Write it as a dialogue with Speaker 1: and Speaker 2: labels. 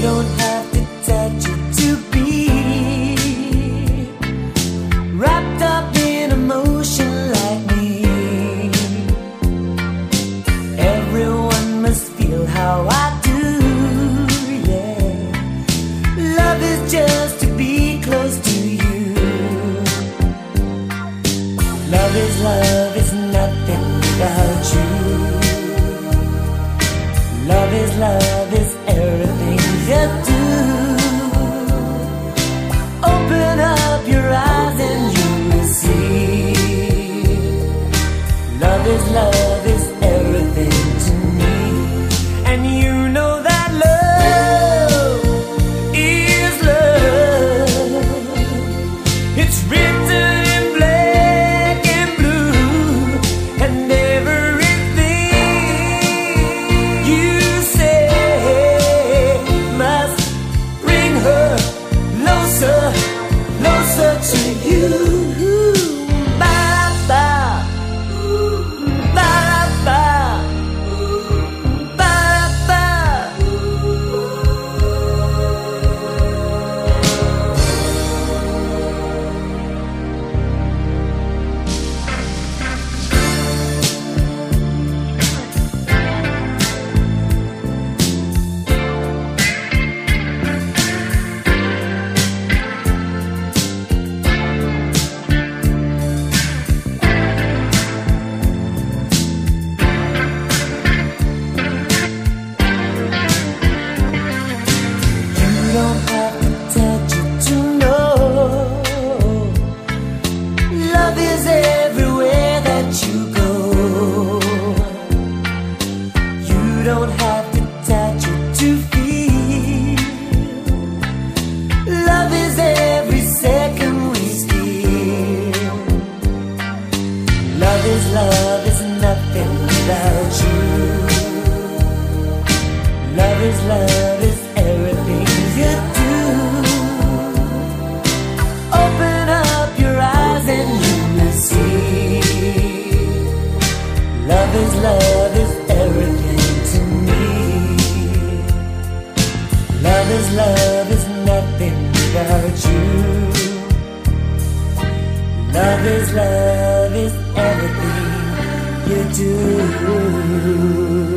Speaker 1: don't have to touch it to be wrapped up in emotion like me. Everyone must feel how I do, yeah. Love is just to be close to you. Love is nothing without you. Love is everything you do. Open up your eyes and you will see. Love is everything to me. And you know that love is love. It's written in black and blue, and everything you say must bring her closer, closer to you. Ba-da-ba, ba-da-ba, ba-da-ba. You don't have to touch it to know. Love is everywhere that you go. You don't have to touch it to feel. Love is every second we steal. Love is nothing without you. Love is everything you do. Open up your eyes and you will see. Love is everything to me. Love is nothing without you. Love is everything you do.